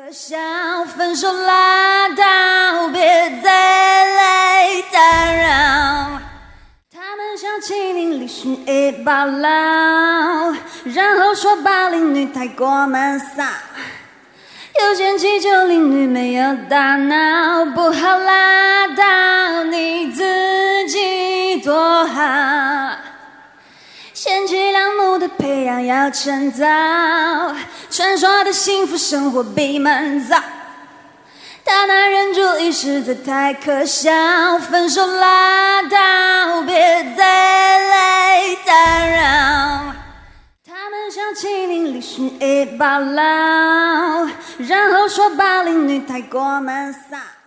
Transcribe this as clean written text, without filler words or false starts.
可笑，分手拉倒，别再来打扰。他们想欺凌，离寻一把牢，然后说80女太过闷骚，又嫌弃90女没有大脑，不好拉倒，你自己多好。贤妻良母的培养要趁早，传说的幸福生活比闷骚，大男人主义实在太可笑，分手拉倒，别再来打扰。他们想欺凌，离寻一把牢，然后说80女太过闷骚。